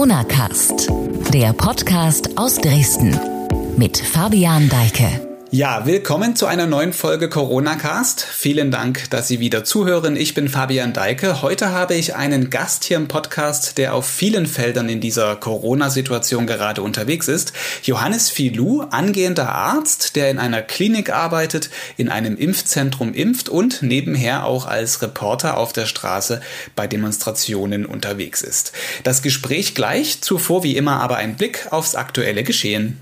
Corona-Cast, der Podcast aus Dresden mit Fabian Deike. Ja, willkommen zu einer neuen Folge Corona-Cast. Vielen Dank, dass Sie wieder zuhören. Ich bin Fabian Deike. Heute habe ich einen Gast hier im Podcast, der auf vielen Feldern in dieser Corona-Situation gerade unterwegs ist. Johannes Filou, angehender Arzt, der in einer Klinik arbeitet, in einem Impfzentrum impft und nebenher auch als Reporter auf der Straße bei Demonstrationen unterwegs ist. Das Gespräch gleich, zuvor wie immer aber ein Blick aufs aktuelle Geschehen.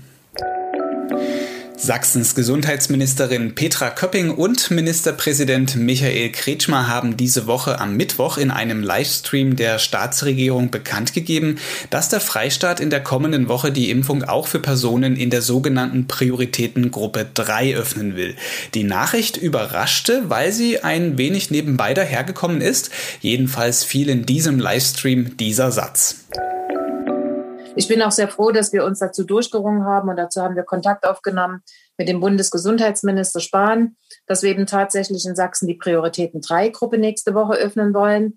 Sachsens Gesundheitsministerin Petra Köpping und Ministerpräsident Michael Kretschmer haben diese Woche am Mittwoch in einem Livestream der Staatsregierung bekannt gegeben, dass der Freistaat in der kommenden Woche die Impfung auch für Personen in der sogenannten Prioritätengruppe 3 öffnen will. Die Nachricht überraschte, weil sie ein wenig nebenbei dahergekommen ist. Jedenfalls fiel in diesem Livestream dieser Satz. Ich bin auch sehr froh, dass wir uns dazu durchgerungen haben und dazu haben wir Kontakt aufgenommen mit dem Bundesgesundheitsminister Spahn, dass wir eben tatsächlich in Sachsen die Prioritäten-3-Gruppe nächste Woche öffnen wollen.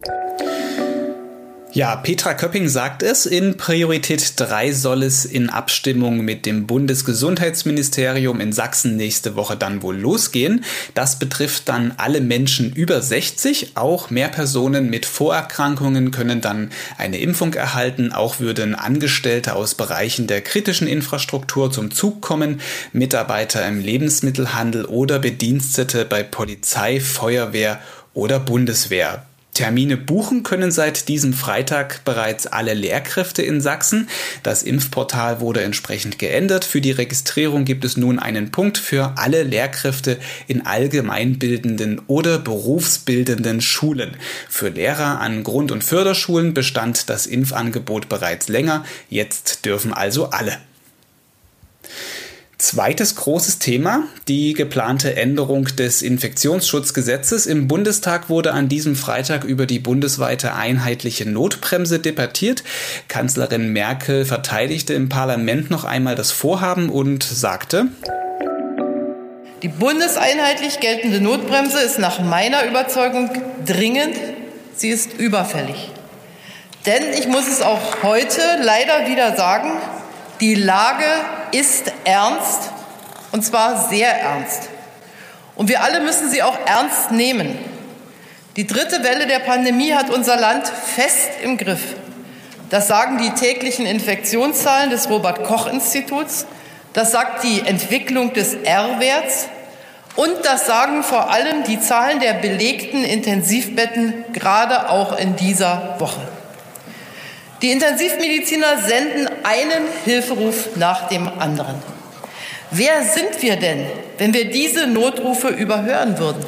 Ja, Petra Köpping sagt es, in Priorität 3 soll es in Abstimmung mit dem Bundesgesundheitsministerium in Sachsen nächste Woche dann wohl losgehen. Das betrifft dann alle Menschen über 60. Auch mehr Personen mit Vorerkrankungen können dann eine Impfung erhalten. Auch würden Angestellte aus Bereichen der kritischen Infrastruktur zum Zug kommen, Mitarbeiter im Lebensmittelhandel oder Bedienstete bei Polizei, Feuerwehr oder Bundeswehr. Termine buchen können seit diesem Freitag bereits alle Lehrkräfte in Sachsen. Das Impfportal wurde entsprechend geändert. Für die Registrierung gibt es nun einen Punkt für alle Lehrkräfte in allgemeinbildenden oder berufsbildenden Schulen. Für Lehrer an Grund- und Förderschulen bestand das Impfangebot bereits länger. Jetzt dürfen also alle. Zweites großes Thema, die geplante Änderung des Infektionsschutzgesetzes. Im Bundestag wurde an diesem Freitag über die bundesweite einheitliche Notbremse debattiert. Kanzlerin Merkel verteidigte im Parlament noch einmal das Vorhaben und sagte: Die bundeseinheitlich geltende Notbremse ist nach meiner Überzeugung dringend, sie ist überfällig. Denn ich muss es auch heute leider wieder sagen, die Lage ist ernst, und zwar sehr ernst. Und wir alle müssen sie auch ernst nehmen. Die dritte Welle der Pandemie hat unser Land fest im Griff. Das sagen die täglichen Infektionszahlen des Robert-Koch-Instituts, das sagt die Entwicklung des R-Werts und das sagen vor allem die Zahlen der belegten Intensivbetten, gerade auch in dieser Woche. Die Intensivmediziner senden einen Hilferuf nach dem anderen. Wer sind wir denn, wenn wir diese Notrufe überhören würden?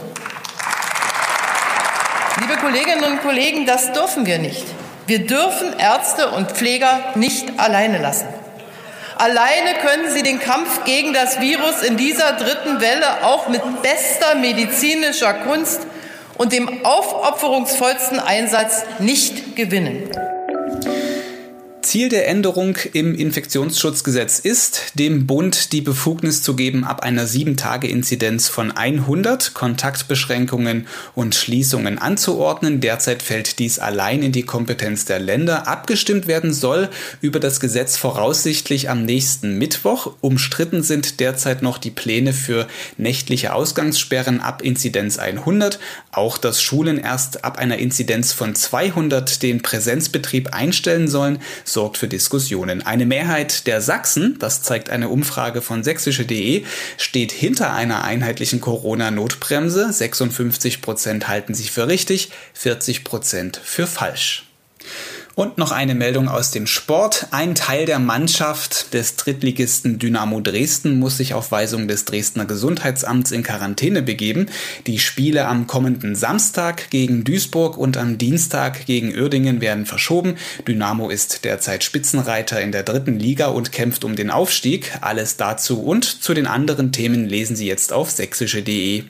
Liebe Kolleginnen und Kollegen, das dürfen wir nicht. Wir dürfen Ärzte und Pfleger nicht alleine lassen. Alleine können sie den Kampf gegen das Virus in dieser dritten Welle auch mit bester medizinischer Kunst und dem aufopferungsvollsten Einsatz nicht gewinnen. Ziel der Änderung im Infektionsschutzgesetz ist, dem Bund die Befugnis zu geben, ab einer 7-Tage-Inzidenz von 100 Kontaktbeschränkungen und Schließungen anzuordnen. Derzeit fällt dies allein in die Kompetenz der Länder. Abgestimmt werden soll über das Gesetz voraussichtlich am nächsten Mittwoch. Umstritten sind derzeit noch die Pläne für nächtliche Ausgangssperren ab Inzidenz 100. Auch dass Schulen erst ab einer Inzidenz von 200 den Präsenzbetrieb einstellen sollen, sorgt für Diskussionen. Eine Mehrheit der Sachsen, das zeigt eine Umfrage von sächsische.de, steht hinter einer einheitlichen Corona-Notbremse. 56% halten sich für richtig, 40% für falsch. Und noch eine Meldung aus dem Sport. Ein Teil der Mannschaft des Drittligisten Dynamo Dresden muss sich auf Weisung des Dresdner Gesundheitsamts in Quarantäne begeben. Die Spiele am kommenden Samstag gegen Duisburg und am Dienstag gegen Uerdingen werden verschoben. Dynamo ist derzeit Spitzenreiter in der 3. Liga und kämpft um den Aufstieg. Alles dazu und zu den anderen Themen lesen Sie jetzt auf sächsische.de.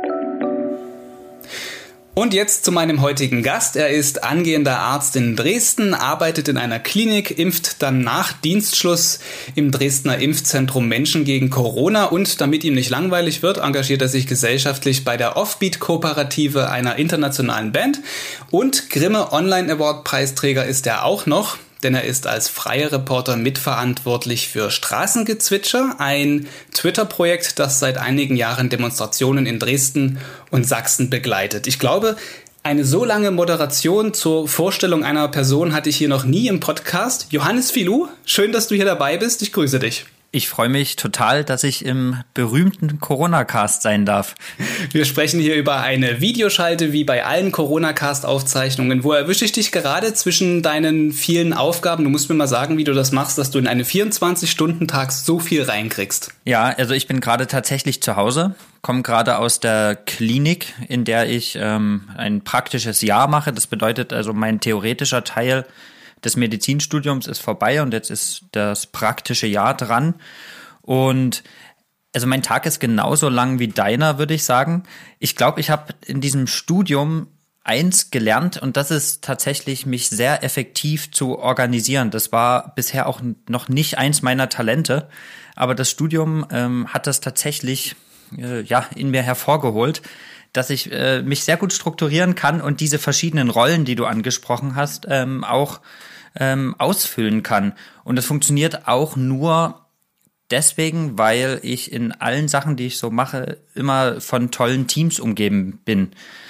Und jetzt zu meinem heutigen Gast. Er ist angehender Arzt in Dresden, arbeitet in einer Klinik, impft dann nach Dienstschluss im Dresdner Impfzentrum Menschen gegen Corona und damit ihm nicht langweilig wird, engagiert er sich gesellschaftlich bei der Offbeat-Kooperative, einer internationalen Band, und Grimme Online Award Preisträger ist er auch noch. denn er ist als freier Reporter mitverantwortlich für Straßengezwitscher, ein Twitter-Projekt, das seit einigen Jahren Demonstrationen in Dresden und Sachsen begleitet. Ich glaube, eine so lange Moderation zur Vorstellung einer Person hatte ich hier noch nie im Podcast. Johannes Filou, schön, dass du hier dabei bist. Ich grüße dich. Ich freue mich total, dass ich im berühmten Corona-Cast sein darf. Wir sprechen hier über eine Videoschalte wie bei allen Corona-Cast-Aufzeichnungen. Wo erwische ich dich gerade zwischen deinen vielen Aufgaben? Du musst mir mal sagen, wie du das machst, dass du in einen 24-Stunden-Tag so viel reinkriegst. Ja, also ich bin gerade tatsächlich zu Hause, komme gerade aus der Klinik, in der ich ein praktisches Jahr mache. Das bedeutet also, mein theoretischer Teil des Medizinstudiums ist vorbei und jetzt ist das praktische Jahr dran. Und also mein Tag ist genauso lang wie deiner, würde ich sagen. Ich glaube, ich habe in diesem Studium eins gelernt und das ist tatsächlich, mich sehr effektiv zu organisieren. Das war bisher auch noch nicht eins meiner Talente, aber das Studium hat das tatsächlich in mir hervorgeholt, dass ich mich sehr gut strukturieren kann und diese verschiedenen Rollen, die du angesprochen hast, auch ausfüllen kann. Und das funktioniert auch nur deswegen, weil ich in allen Sachen, die ich so mache, immer von tollen Teams umgeben bin.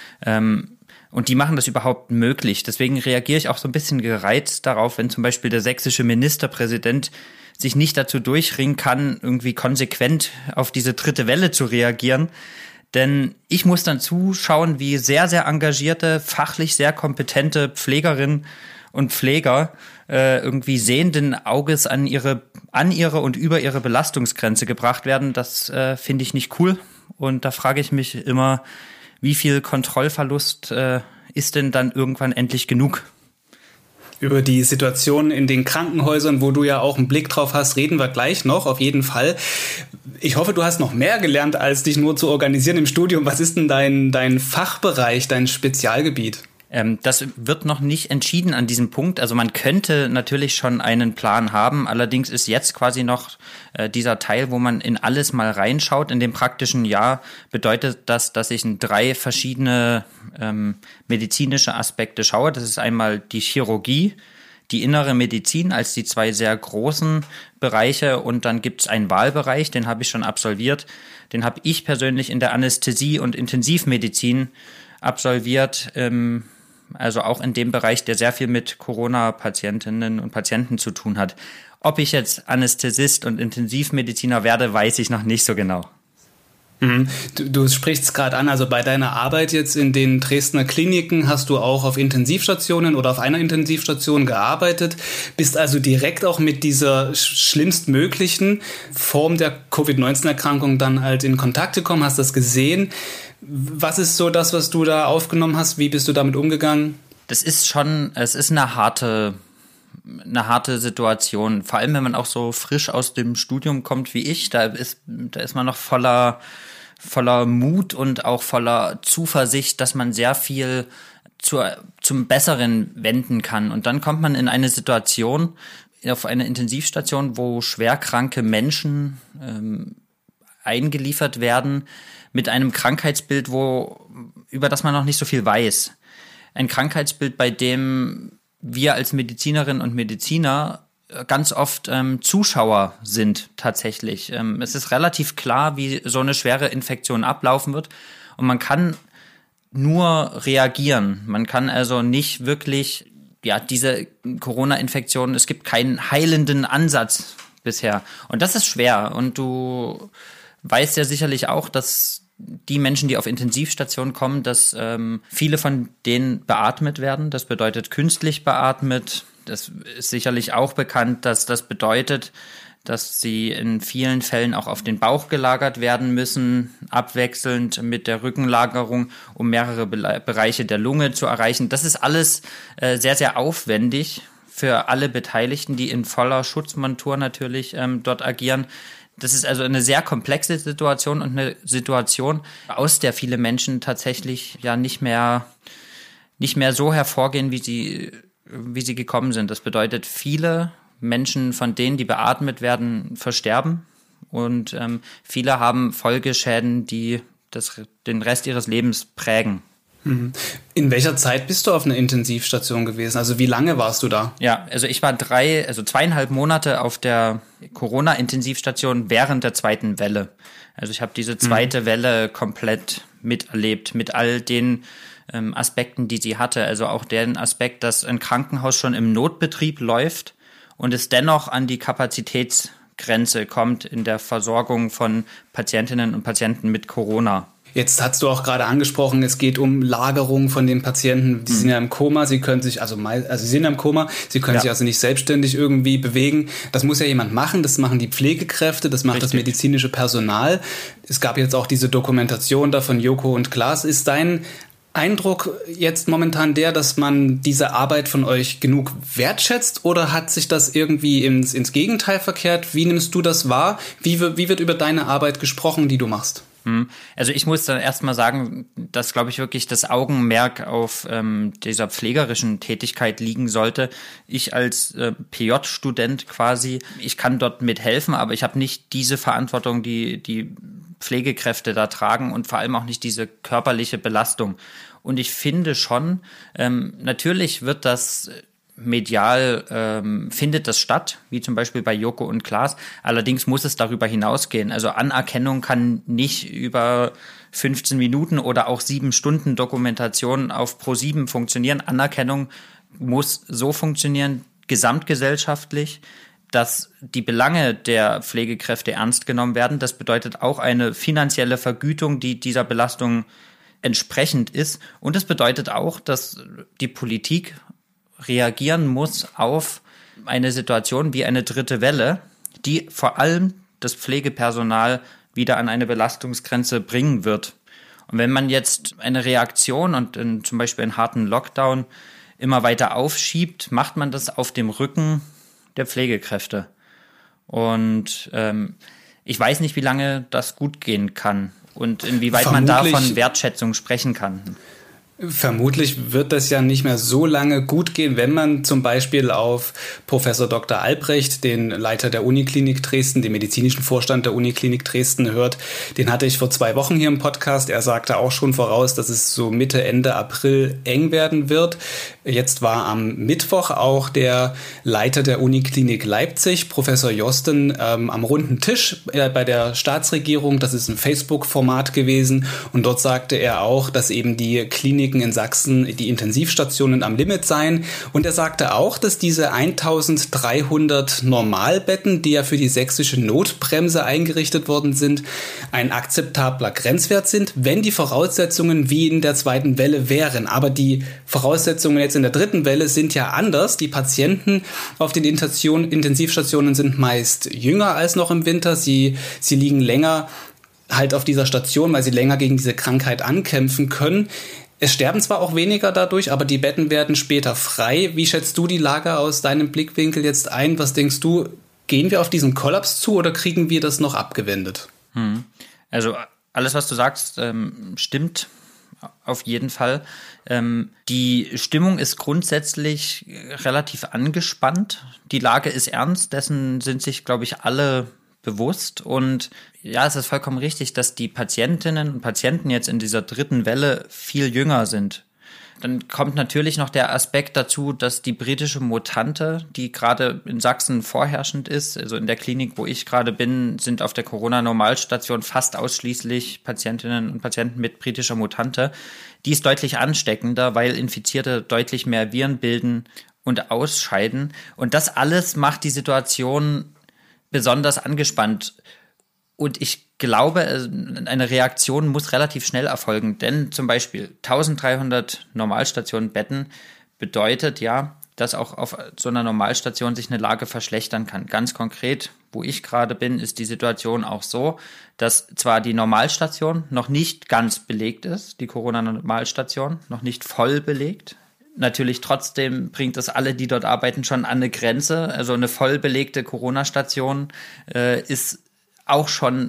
Und die machen das überhaupt möglich. Deswegen reagiere ich auch so ein bisschen gereizt darauf, wenn zum Beispiel der sächsische Ministerpräsident sich nicht dazu durchringen kann, irgendwie konsequent auf diese dritte Welle zu reagieren. Denn ich muss dann zuschauen, wie sehr, sehr engagierte, fachlich sehr kompetente Pflegerinnen und Pfleger irgendwie sehenden Auges an ihre und über ihre Belastungsgrenze gebracht werden. Das finde ich nicht cool. Und da frage ich mich immer, wie viel Kontrollverlust ist denn dann irgendwann endlich genug? Über die Situation in den Krankenhäusern, wo du ja auch einen Blick drauf hast, reden wir gleich noch, auf jeden Fall. Ich hoffe, du hast noch mehr gelernt, als dich nur zu organisieren im Studium. Was ist denn dein Fachbereich, dein Spezialgebiet? Das wird noch nicht entschieden an diesem Punkt. Also man könnte natürlich schon einen Plan haben. Allerdings ist jetzt quasi noch dieser Teil, wo man in alles mal reinschaut. In dem praktischen Jahr bedeutet das, dass ich in 3 verschiedene medizinische Aspekte schaue. Das ist einmal die Chirurgie, die innere Medizin als die 2 sehr großen Bereiche und dann gibt es einen Wahlbereich, den habe ich schon absolviert. Den habe ich persönlich in der Anästhesie- und Intensivmedizin absolviert, also auch in dem Bereich, der sehr viel mit Corona-Patientinnen und Patienten zu tun hat. Ob ich jetzt Anästhesist und Intensivmediziner werde, weiß ich noch nicht so genau. Du sprichst es gerade an, also bei deiner Arbeit jetzt in den Dresdner Kliniken hast du auch auf Intensivstationen oder auf einer Intensivstation gearbeitet, bist also direkt auch mit dieser schlimmstmöglichen Form der Covid-19-Erkrankung dann halt in Kontakt gekommen, hast das gesehen. Was ist so das, was du da aufgenommen hast? Wie bist du damit umgegangen? Es ist eine harte Situation, vor allem wenn man auch so frisch aus dem Studium kommt wie ich, da ist man noch voller Mut und auch voller Zuversicht, dass man sehr viel zum Besseren wenden kann. Und dann kommt man in eine Situation, auf eine Intensivstation, wo schwerkranke Menschen eingeliefert werden mit einem Krankheitsbild, über das man noch nicht so viel weiß. Ein Krankheitsbild, bei dem wir als Medizinerinnen und Mediziner ganz oft Zuschauer sind tatsächlich. Es ist relativ klar, wie so eine schwere Infektion ablaufen wird und man kann nur reagieren. Man kann also nicht wirklich, diese Corona-Infektion, es gibt keinen heilenden Ansatz bisher. Und das ist schwer und du weißt ja sicherlich auch, dass die Menschen, die auf Intensivstationen kommen, dass viele von denen beatmet werden. Das bedeutet künstlich beatmet. Das ist sicherlich auch bekannt, dass das bedeutet, dass sie in vielen Fällen auch auf den Bauch gelagert werden müssen, abwechselnd mit der Rückenlagerung, um mehrere Bereiche der Lunge zu erreichen. Das ist alles sehr, sehr aufwendig für alle Beteiligten, die in voller Schutzmontur natürlich dort agieren. Das ist also eine sehr komplexe Situation und eine Situation, aus der viele Menschen tatsächlich nicht mehr so hervorgehen, wie sie gekommen sind. Das bedeutet, viele Menschen von denen, die beatmet werden, versterben und viele haben Folgeschäden, die den Rest ihres Lebens prägen. In welcher Zeit bist du auf einer Intensivstation gewesen? Also wie lange warst du da? Ja, also ich war 2,5 Monate auf der Corona-Intensivstation während der zweiten Welle. Also ich habe diese zweite Welle komplett miterlebt, mit all den Aspekten, die sie hatte. Also auch den Aspekt, dass ein Krankenhaus schon im Notbetrieb läuft und es dennoch an die Kapazitätsgrenze kommt in der Versorgung von Patientinnen und Patienten mit Corona. Jetzt hast du auch gerade angesprochen, es geht um Lagerung von den Patienten. Die sind ja im Koma, sie können sich, sie sind ja im Koma, sie können sich also nicht selbstständig irgendwie bewegen. Das muss ja jemand machen, das machen die Pflegekräfte, das macht das medizinische Personal. Es gab jetzt auch diese Dokumentation da von Joko und Klaas. Ist dein Eindruck jetzt momentan der, dass man diese Arbeit von euch genug wertschätzt, oder hat sich das irgendwie ins Gegenteil verkehrt? Wie nimmst du das wahr? Wie wird über deine Arbeit gesprochen, die du machst? Also ich muss dann erstmal sagen, dass, glaube ich, wirklich das Augenmerk auf dieser pflegerischen Tätigkeit liegen sollte. Ich als PJ-Student quasi, ich kann dort mithelfen, aber ich habe nicht diese Verantwortung, die Pflegekräfte da tragen, und vor allem auch nicht diese körperliche Belastung. Und ich finde schon, natürlich wird das medial findet das statt, wie zum Beispiel bei Joko und Klaas. Allerdings muss es darüber hinausgehen. Also Anerkennung kann nicht über 15 Minuten oder auch 7 Stunden Dokumentation auf Pro7 funktionieren. Anerkennung muss so funktionieren, gesamtgesellschaftlich, dass die Belange der Pflegekräfte ernst genommen werden. Das bedeutet auch eine finanzielle Vergütung, die dieser Belastung entsprechend ist. Und es bedeutet auch, dass die Politik reagieren muss auf eine Situation wie eine dritte Welle, die vor allem das Pflegepersonal wieder an eine Belastungsgrenze bringen wird. Und wenn man jetzt eine Reaktion und zum Beispiel einen harten Lockdown immer weiter aufschiebt, macht man das auf dem Rücken der Pflegekräfte. Und ich weiß nicht, wie lange das gut gehen kann und inwieweit man da von Wertschätzung sprechen kann. Vermutlich wird das ja nicht mehr so lange gut gehen, wenn man zum Beispiel auf Professor Dr. Albrecht, den Leiter der Uniklinik Dresden, den medizinischen Vorstand der Uniklinik Dresden, hört. Den hatte ich vor 2 Wochen hier im Podcast. Er sagte auch schon voraus, dass es so Mitte, Ende April eng werden wird. Jetzt war am Mittwoch auch der Leiter der Uniklinik Leipzig, Professor Josten, am runden Tisch bei der Staatsregierung. Das ist ein Facebook-Format gewesen. Und dort sagte er auch, dass eben die Kliniken in Sachsen, die Intensivstationen am Limit seien. Und er sagte auch, dass diese 1300 Normalbetten, die ja für die sächsische Notbremse eingerichtet worden sind, ein akzeptabler Grenzwert sind, wenn die Voraussetzungen wie in der zweiten Welle wären. Aber die Voraussetzungen jetzt in der dritten Welle sind ja anders. Die Patienten auf den Intensivstationen sind meist jünger als noch im Winter. Sie liegen länger halt auf dieser Station, weil sie länger gegen diese Krankheit ankämpfen können. Es sterben zwar auch weniger dadurch, aber die Betten werden später frei. Wie schätzt du die Lage aus deinem Blickwinkel jetzt ein? Was denkst du, gehen wir auf diesen Kollaps zu oder kriegen wir das noch abgewendet? Also alles, was du sagst, stimmt auf jeden Fall. Die Stimmung ist grundsätzlich relativ angespannt. Die Lage ist ernst, dessen sind sich, glaube ich, alle bewusst. Und ja, es ist vollkommen richtig, dass die Patientinnen und Patienten jetzt in dieser dritten Welle viel jünger sind. Dann kommt natürlich noch der Aspekt dazu, dass die britische Mutante, die gerade in Sachsen vorherrschend ist, also in der Klinik, wo ich gerade bin, sind auf der Corona-Normalstation fast ausschließlich Patientinnen und Patienten mit britischer Mutante. Die ist deutlich ansteckender, weil Infizierte deutlich mehr Viren bilden und ausscheiden. Und das alles macht die Situation besonders angespannt. Und ich glaube, eine Reaktion muss relativ schnell erfolgen, denn zum Beispiel 1300 Normalstationen-Betten bedeutet ja, dass auch auf so einer Normalstation sich eine Lage verschlechtern kann. Ganz konkret, wo ich gerade bin, ist die Situation auch so, dass zwar die Normalstation noch nicht ganz belegt ist, die Corona-Normalstation noch nicht voll belegt. Natürlich trotzdem bringt das alle, die dort arbeiten, schon an eine Grenze. Also eine voll belegte Corona-Station ist auch schon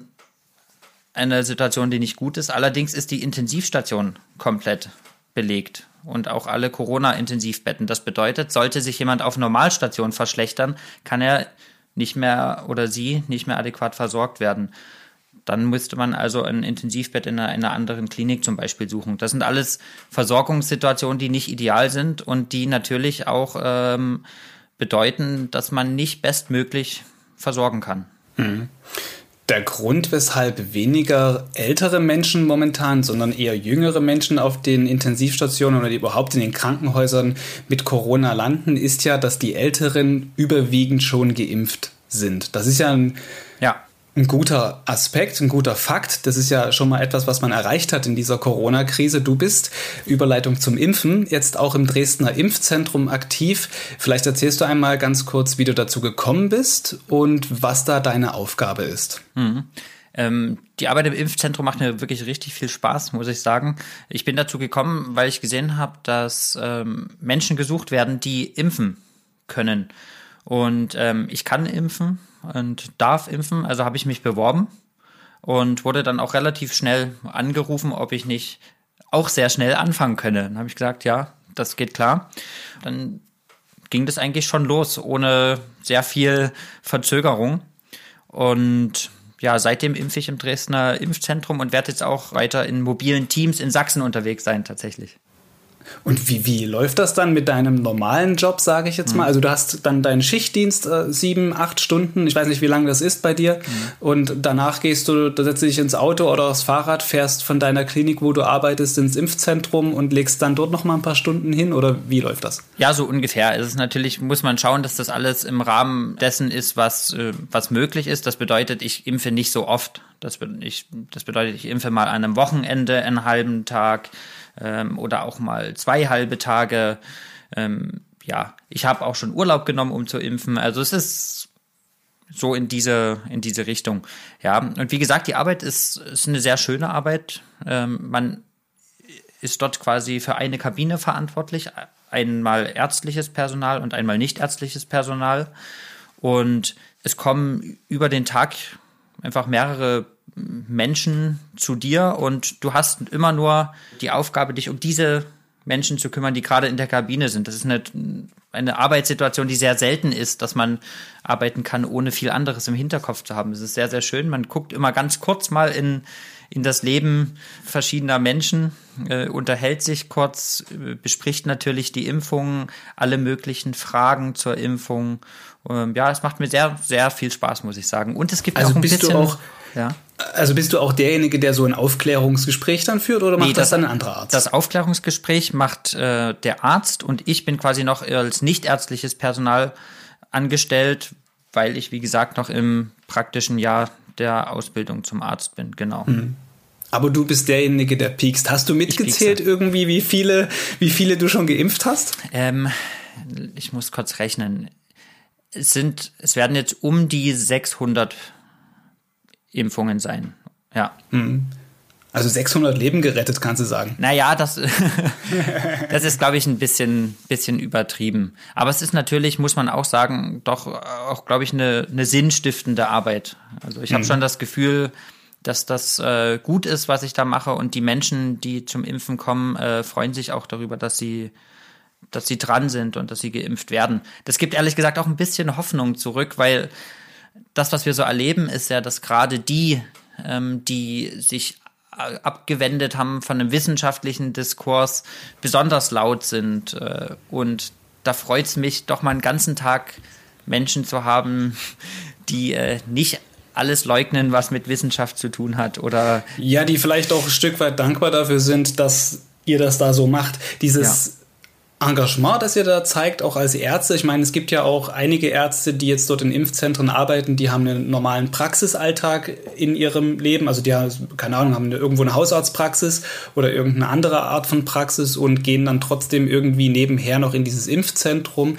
eine Situation, die nicht gut ist. Allerdings ist die Intensivstation komplett belegt und auch alle Corona-Intensivbetten. Das bedeutet, sollte sich jemand auf Normalstation verschlechtern, kann er nicht mehr oder sie nicht mehr adäquat versorgt werden. Dann müsste man also ein Intensivbett in einer anderen Klinik zum Beispiel suchen. Das sind alles Versorgungssituationen, die nicht ideal sind und die natürlich auch bedeuten, dass man nicht bestmöglich versorgen kann. Mhm. Der Grund, weshalb weniger ältere Menschen momentan, sondern eher jüngere Menschen auf den Intensivstationen oder überhaupt in den Krankenhäusern mit Corona landen, ist ja, dass die Älteren überwiegend schon geimpft sind. Das ist ja ein guter Aspekt, ein guter Fakt. Das ist ja schon mal etwas, was man erreicht hat in dieser Corona-Krise. Du bist, Überleitung zum Impfen, jetzt auch im Dresdner Impfzentrum aktiv. Vielleicht erzählst du einmal ganz kurz, wie du dazu gekommen bist und was da deine Aufgabe ist. Die Arbeit im Impfzentrum macht mir wirklich richtig viel Spaß, muss ich sagen. Ich bin dazu gekommen, weil ich gesehen habe, dass Menschen gesucht werden, die impfen können. Und ich kann impfen und darf impfen, also habe ich mich beworben und wurde dann auch relativ schnell angerufen, ob ich nicht auch sehr schnell anfangen könne. Dann habe ich gesagt, ja, das geht klar. Dann ging das eigentlich schon los, ohne sehr viel Verzögerung. Und ja, seitdem impfe ich im Dresdner Impfzentrum und werde jetzt auch weiter in mobilen Teams in Sachsen unterwegs sein, tatsächlich. Und wie läuft das dann mit deinem normalen Job, sage ich jetzt mal? Also du hast dann deinen Schichtdienst 7-8 Stunden, ich weiß nicht, wie lange das ist bei dir. Und danach setzt du dich ins Auto oder aufs Fahrrad, fährst von deiner Klinik, wo du arbeitest, ins Impfzentrum und legst dann dort noch mal ein paar Stunden hin? Oder wie läuft das? Ja, so ungefähr. Es ist natürlich, muss man schauen, dass das alles im Rahmen dessen ist, was möglich ist. Das bedeutet, ich impfe nicht so oft. Das bedeutet, ich impfe mal an einem Wochenende einen halben Tag, oder auch mal 2 halbe Tage. Ich habe auch schon Urlaub genommen, um zu impfen. Also es ist so in diese Richtung. Ja, und wie gesagt, die Arbeit ist eine sehr schöne Arbeit. Man ist dort quasi für eine Kabine verantwortlich. Einmal ärztliches Personal und einmal nicht ärztliches Personal. Und es kommen über den Tag einfach mehrere Menschen zu dir und du hast immer nur die Aufgabe, dich um diese Menschen zu kümmern, die gerade in der Kabine sind. Das ist eine Arbeitssituation, die sehr selten ist, dass man arbeiten kann, ohne viel anderes im Hinterkopf zu haben. Es ist sehr, sehr schön. Man guckt immer ganz kurz mal in das Leben verschiedener Menschen, unterhält sich kurz, bespricht natürlich die Impfung, alle möglichen Fragen zur Impfung. Es macht mir sehr, sehr viel Spaß, muss ich sagen. Und es gibt auch ein bisschen... Also bist du auch derjenige, der so ein Aufklärungsgespräch dann führt oder macht das dann ein anderer Arzt? Das Aufklärungsgespräch macht der Arzt und ich bin quasi noch als nichtärztliches Personal angestellt, weil ich, wie gesagt, noch im praktischen Jahr der Ausbildung zum Arzt bin, genau. Aber du bist derjenige, der piekst. Hast du mitgezählt irgendwie, wie viele du schon geimpft hast? Ich muss kurz rechnen. Es werden jetzt um die 600 Impfungen sein, ja. Also 600 Leben gerettet, kannst du sagen. Naja, das ist, glaube ich, ein bisschen übertrieben. Aber es ist natürlich, muss man auch sagen, doch auch, glaube ich, eine sinnstiftende Arbeit. Also ich habe schon das Gefühl, dass das gut ist, was ich da mache. Und die Menschen, die zum Impfen kommen, freuen sich auch darüber, dass sie dran sind und dass sie geimpft werden. Das gibt ehrlich gesagt auch ein bisschen Hoffnung zurück, weil das, was wir so erleben, ist ja, dass gerade die sich abgewendet haben von einem wissenschaftlichen Diskurs, besonders laut sind. Und da freut es mich, doch mal einen ganzen Tag Menschen zu haben, die nicht alles leugnen, was mit Wissenschaft zu tun hat. Oder ja, die vielleicht auch ein Stück weit dankbar dafür sind, dass ihr das da so macht. Dieses Engagement, das ihr da zeigt, auch als Ärzte. Ich meine, es gibt ja auch einige Ärzte, die jetzt dort in Impfzentren arbeiten, die haben einen normalen Praxisalltag in ihrem Leben. Also die haben, keine Ahnung, haben irgendwo eine Hausarztpraxis oder irgendeine andere Art von Praxis und gehen dann trotzdem irgendwie nebenher noch in dieses Impfzentrum.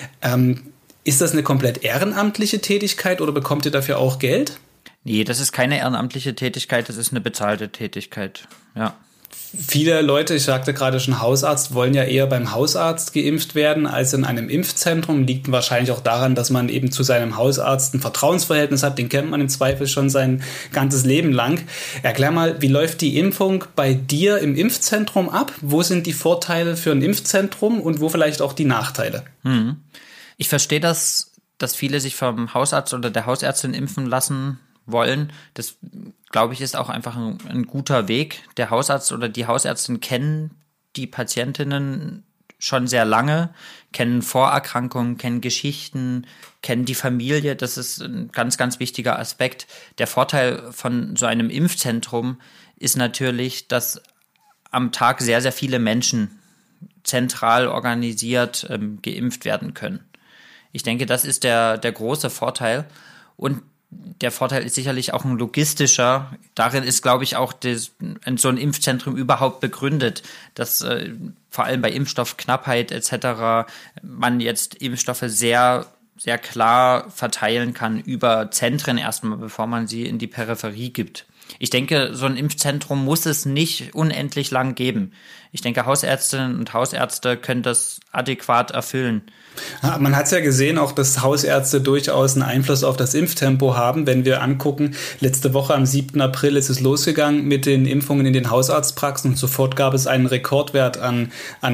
Ist das eine komplett ehrenamtliche Tätigkeit oder bekommt ihr dafür auch Geld? Nee, das ist keine ehrenamtliche Tätigkeit, das ist eine bezahlte Tätigkeit, ja. Viele Leute, ich sagte gerade schon Hausarzt, wollen ja eher beim Hausarzt geimpft werden als in einem Impfzentrum. Liegt wahrscheinlich auch daran, dass man eben zu seinem Hausarzt ein Vertrauensverhältnis hat. Den kennt man im Zweifel schon sein ganzes Leben lang. Erklär mal, wie läuft die Impfung bei dir im Impfzentrum ab? Wo sind die Vorteile für ein Impfzentrum und wo vielleicht auch die Nachteile? Ich verstehe das, dass viele sich vom Hausarzt oder der Hausärztin impfen lassen wollen. Das, glaube ich, ist auch einfach ein guter Weg. Der Hausarzt oder die Hausärztin kennen die Patientinnen schon sehr lange, kennen Vorerkrankungen, kennen Geschichten, kennen die Familie. Das ist ein ganz, ganz wichtiger Aspekt. Der Vorteil von so einem Impfzentrum ist natürlich, dass am Tag sehr, sehr viele Menschen zentral organisiert geimpft werden können. Ich denke, das ist der große Vorteil. Und der Vorteil ist sicherlich auch ein logistischer. Darin ist, glaube ich, auch so ein Impfzentrum überhaupt begründet, dass vor allem bei Impfstoffknappheit etc. man jetzt Impfstoffe sehr, sehr klar verteilen kann über Zentren erstmal, bevor man sie in die Peripherie gibt. Ich denke, so ein Impfzentrum muss es nicht unendlich lang geben. Ich denke, Hausärztinnen und Hausärzte können das adäquat erfüllen. Man hat es ja gesehen, auch dass Hausärzte durchaus einen Einfluss auf das Impftempo haben. Wenn wir angucken, letzte Woche am 7. April ist es losgegangen mit den Impfungen in den Hausarztpraxen und sofort gab es einen Rekordwert an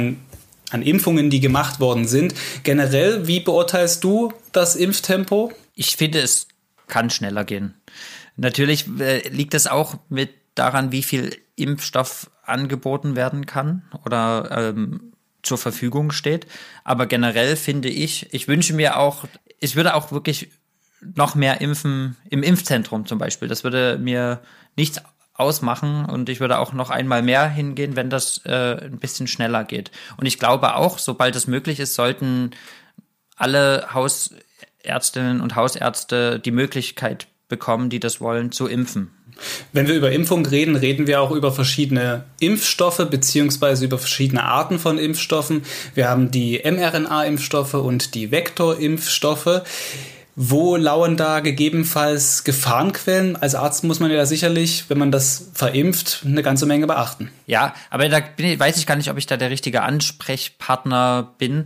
Impfungen, die gemacht worden sind. Generell, wie beurteilst du das Impftempo? Ich finde, es kann schneller gehen. Natürlich liegt es auch mit daran, wie viel Impfstoff angeboten werden kann oder zur Verfügung steht. Aber generell finde ich wünsche mir auch, ich würde auch wirklich noch mehr impfen im Impfzentrum zum Beispiel. Das würde mir nichts ausmachen und ich würde auch noch einmal mehr hingehen, wenn das ein bisschen schneller geht. Und ich glaube auch, sobald es möglich ist, sollten alle Hausärztinnen und Hausärzte die Möglichkeit bekommen, die das wollen, zu impfen. Wenn wir über Impfung reden, reden wir auch über verschiedene Impfstoffe beziehungsweise über verschiedene Arten von Impfstoffen. Wir haben die mRNA-Impfstoffe und die Vektorimpfstoffe. Wo lauern da gegebenenfalls Gefahrenquellen? Als Arzt muss man ja sicherlich, wenn man das verimpft, eine ganze Menge beachten. Ja, aber weiß ich gar nicht, ob ich da der richtige Ansprechpartner bin.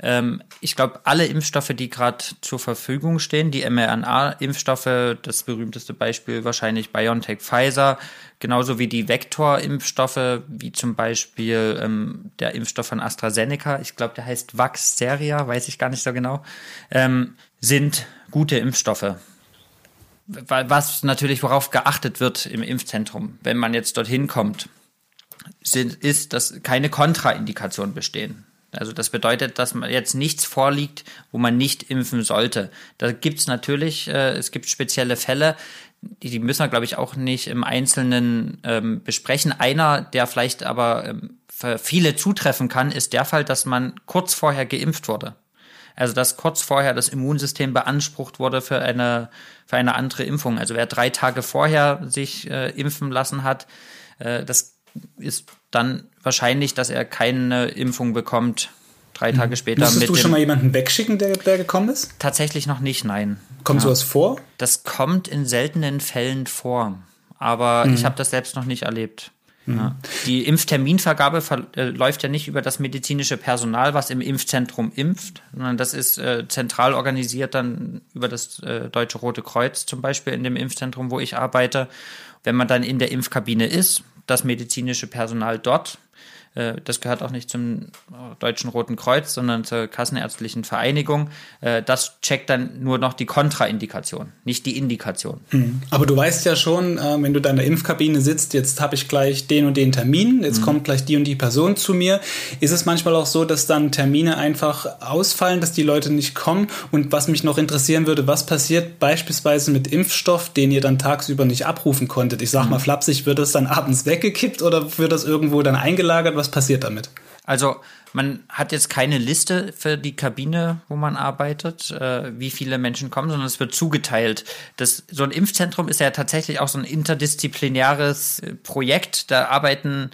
Ich glaube, alle Impfstoffe, die gerade zur Verfügung stehen, die mRNA-Impfstoffe, das berühmteste Beispiel wahrscheinlich BioNTech, Pfizer, genauso wie die Vektorimpfstoffe, wie zum Beispiel der Impfstoff von AstraZeneca, ich glaube, der heißt Vaxzevria, weiß ich gar nicht so genau, sind gute Impfstoffe. Was natürlich, worauf geachtet wird im Impfzentrum, wenn man jetzt dorthin kommt, ist, dass keine Kontraindikationen bestehen. Also das bedeutet, dass man jetzt nichts vorliegt, wo man nicht impfen sollte. Da gibt's natürlich, es gibt spezielle Fälle, die müssen wir, glaube ich, auch nicht im Einzelnen besprechen. Einer, der vielleicht aber für viele zutreffen kann, ist der Fall, dass man kurz vorher geimpft wurde. Also dass kurz vorher das Immunsystem beansprucht wurde für eine andere Impfung. Also wer 3 Tage vorher sich impfen lassen hat, das ist dann wahrscheinlich, dass er keine Impfung bekommt 3 Tage später. Musstest du schon mal jemanden wegschicken, der gekommen ist? Tatsächlich noch nicht, nein. Kommt sowas vor? Das kommt in seltenen Fällen vor, aber ich habe das selbst noch nicht erlebt. Ja. Die Impfterminvergabe läuft ja nicht über das medizinische Personal, was im Impfzentrum impft, sondern das ist zentral organisiert dann über das Deutsche Rote Kreuz zum Beispiel in dem Impfzentrum, wo ich arbeite. Wenn man dann in der Impfkabine ist, das medizinische Personal dort, das gehört auch nicht zum Deutschen Roten Kreuz, sondern zur Kassenärztlichen Vereinigung. Das checkt dann nur noch die Kontraindikation, nicht die Indikation. Aber du weißt ja schon, wenn du da in der Impfkabine sitzt, jetzt habe ich gleich den und den Termin, jetzt kommt gleich die und die Person zu mir. Ist es manchmal auch so, dass dann Termine einfach ausfallen, dass die Leute nicht kommen? Und was mich noch interessieren würde, was passiert beispielsweise mit Impfstoff, den ihr dann tagsüber nicht abrufen konntet? Ich sag mal flapsig, wird das dann abends weggekippt oder wird das irgendwo dann eingelagert? Was passiert damit? Also man hat jetzt keine Liste für die Kabine, wo man arbeitet, wie viele Menschen kommen, sondern es wird zugeteilt. So ein Impfzentrum ist ja tatsächlich auch so ein interdisziplinäres Projekt. Da arbeitet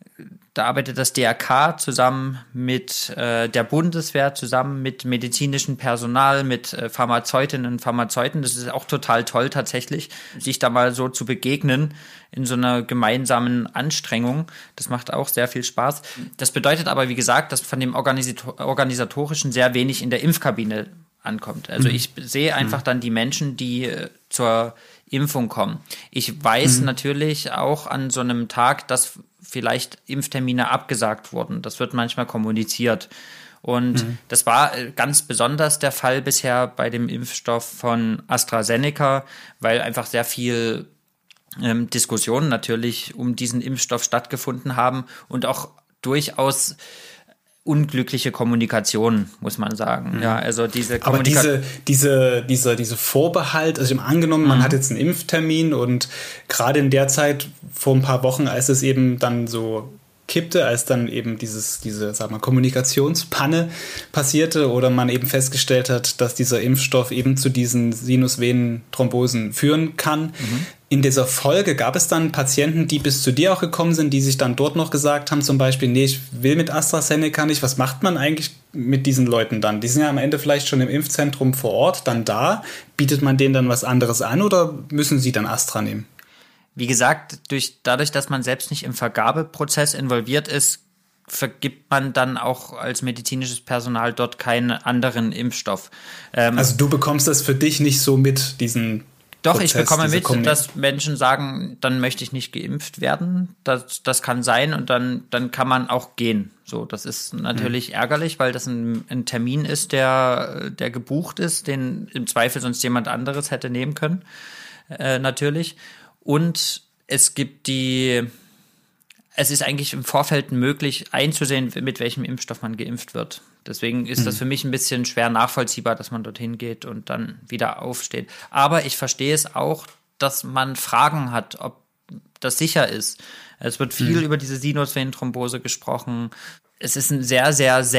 das DRK zusammen mit der Bundeswehr, zusammen mit medizinischem Personal, mit Pharmazeutinnen und Pharmazeuten. Das ist auch total toll tatsächlich, sich da mal so zu begegnen in so einer gemeinsamen Anstrengung. Das macht auch sehr viel Spaß. Das bedeutet aber, wie gesagt, dass von dem Organisatorischen sehr wenig in der Impfkabine ankommt. Also ich sehe einfach dann die Menschen, die zur Impfung kommen. Ich weiß natürlich auch an so einem Tag, dass vielleicht Impftermine abgesagt wurden. Das wird manchmal kommuniziert. Und das war ganz besonders der Fall bisher bei dem Impfstoff von AstraZeneca, weil einfach sehr viel Diskussionen natürlich um diesen Impfstoff stattgefunden haben und auch durchaus unglückliche Kommunikation, muss man sagen. Ja, also diese Kommunikation. Aber diese Vorbehalt, also angenommen, man hat jetzt einen Impftermin und gerade in der Zeit vor ein paar Wochen, als es eben dann so kippte, als dann eben diese Kommunikationspanne passierte oder man eben festgestellt hat, dass dieser Impfstoff eben zu diesen Sinusvenenthrombosen führen kann. In dieser Folge gab es dann Patienten, die bis zu dir auch gekommen sind, die sich dann dort noch gesagt haben, zum Beispiel, nee, ich will mit AstraZeneca nicht. Was macht man eigentlich mit diesen Leuten dann? Die sind ja am Ende vielleicht schon im Impfzentrum vor Ort, dann da. Bietet man denen dann was anderes an oder müssen sie dann Astra nehmen? Wie gesagt, dadurch, dass man selbst nicht im Vergabeprozess involviert ist, vergibt man dann auch als medizinisches Personal dort keinen anderen Impfstoff. Also du bekommst das für dich nicht so mit, diesen Doch, Prozess, ich bekomme mit, dass Menschen sagen, dann möchte ich nicht geimpft werden. Das kann sein und dann kann man auch gehen. So, das ist natürlich ärgerlich, weil das ein Termin ist, der gebucht ist, den im Zweifel sonst jemand anderes hätte nehmen können. Natürlich. Und es ist eigentlich im Vorfeld möglich einzusehen, mit welchem Impfstoff man geimpft wird. Deswegen ist das für mich ein bisschen schwer nachvollziehbar, dass man dorthin geht und dann wieder aufsteht. Aber ich verstehe es auch, dass man Fragen hat, ob das sicher ist. Es wird viel über diese Sinusvenenthrombose gesprochen. Es ist eine sehr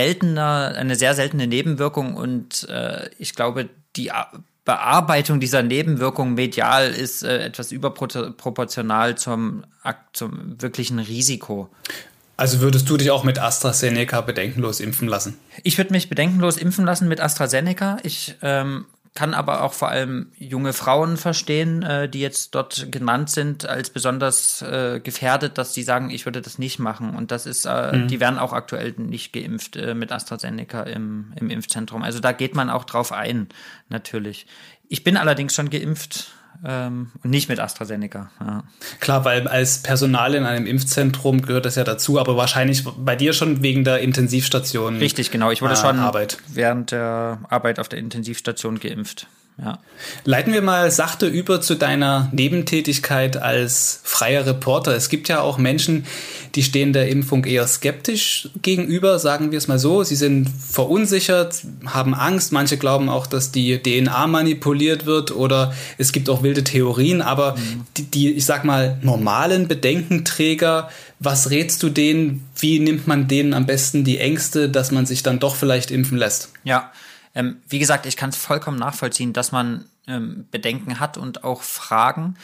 seltene Nebenwirkung und ich glaube, die Bearbeitung dieser Nebenwirkung medial ist etwas überproportional zum wirklichen Risiko. Also würdest du dich auch mit AstraZeneca bedenkenlos impfen lassen? Ich würde mich bedenkenlos impfen lassen mit AstraZeneca. Ich kann aber auch vor allem junge Frauen verstehen, die jetzt dort genannt sind als besonders gefährdet, dass die sagen, ich würde das nicht machen. Und das ist, die werden auch aktuell nicht geimpft mit AstraZeneca im Impfzentrum. Also da geht man auch drauf ein, natürlich. Ich bin allerdings schon geimpft und nicht mit AstraZeneca. Ja. Klar, weil als Personal in einem Impfzentrum gehört das ja dazu, aber wahrscheinlich bei dir schon wegen der Intensivstation. Richtig, genau. Ich wurde schon während der Arbeit auf der Intensivstation geimpft. Ja. Leiten wir mal sachte über zu deiner Nebentätigkeit als freier Reporter. Es gibt ja auch Menschen, die stehen der Impfung eher skeptisch gegenüber, sagen wir es mal so. Sie sind verunsichert, haben Angst. Manche glauben auch, dass die DNA manipuliert wird oder es gibt auch wilde Theorien. Aber die, ich sag mal, normalen Bedenkenträger, was rätst du denen? Wie nimmt man denen am besten die Ängste, dass man sich dann doch vielleicht impfen lässt? Ja. Wie gesagt, ich kann es vollkommen nachvollziehen, dass man Bedenken hat und auch Fragen.